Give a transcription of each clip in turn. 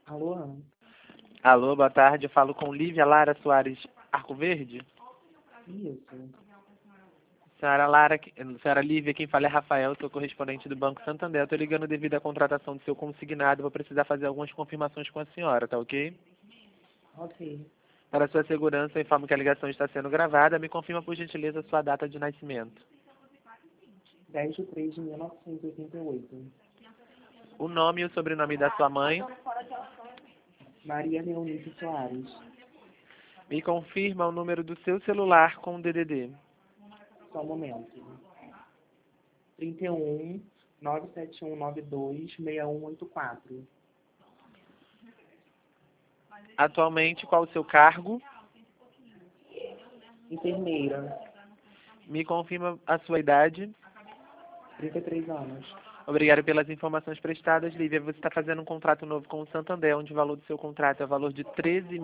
Alô, Ana? Alô, boa tarde. Eu falo com Lívia Lara Soares Arco Verde. Isso. Senhora Lívia, quem fala é Rafael, sou correspondente do Banco Santander. Estou ligando devido à contratação do seu consignado. Vou precisar fazer algumas confirmações com a senhora, tá ok? Ok. Para sua segurança, eu informo que a ligação está sendo gravada. Me confirma, por gentileza, sua data de nascimento. 10/3/1988. O nome e o sobrenome da sua mãe. Maria Leonice Soares. Me confirma o número do seu celular com o DDD. Só um momento. 31 97192 6184. Atualmente, qual o seu cargo? Enfermeira. Me confirma a sua idade. 33 anos. Obrigado pelas informações prestadas, Lívia. Você está fazendo um contrato novo com o Santander, onde o valor do seu contrato é o valor de R$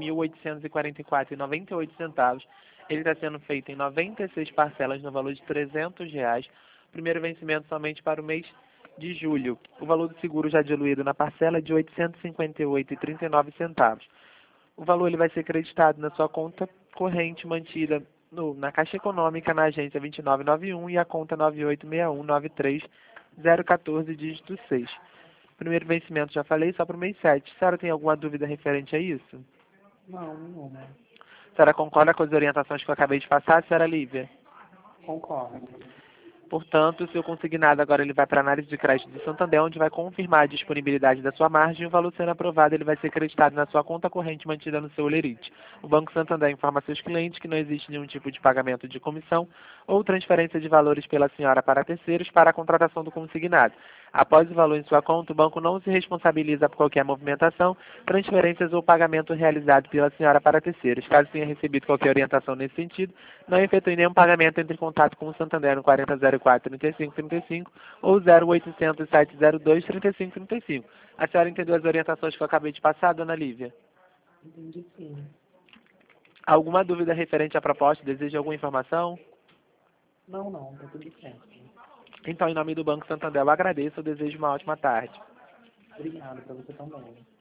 13.844,98. Ele está sendo feito em 96 parcelas no valor de R$ 300. Primeiro vencimento somente para o mês de julho. O valor do seguro já diluído na parcela é de R$ 858,39. O valor ele vai ser creditado na sua conta corrente mantida na Caixa Econômica, na agência 2991 e a conta 986193 014, dígito 6. Primeiro vencimento, já falei, só para o mês 7. A senhora tem alguma dúvida referente a isso? Não, nenhuma. A senhora concorda com as orientações que eu acabei de passar, senhora Lívia? Concordo. Portanto, o seu consignado agora ele vai para a análise de crédito do Santander, onde vai confirmar a disponibilidade da sua margem e o valor sendo aprovado ele vai ser creditado na sua conta corrente mantida no seu Olerite. O Banco Santander informa a seus clientes que não existe nenhum tipo de pagamento de comissão ou transferência de valores pela senhora para terceiros para a contratação do consignado. Após o valor em sua conta, o banco não se responsabiliza por qualquer movimentação, transferências ou pagamento realizado pela senhora para terceiros. Caso tenha recebido qualquer orientação nesse sentido, não efetue nenhum pagamento, entre em contato com o Santander no 4004-3535 ou 0800 702 3535. A senhora entendeu as orientações que eu acabei de passar, dona Lívia? Entendi, sim. Alguma dúvida referente à proposta? Deseja alguma informação? Não, tá tudo certo. Então, em nome do Banco Santander, eu agradeço. Eu desejo uma ótima tarde. Obrigado, pra você também.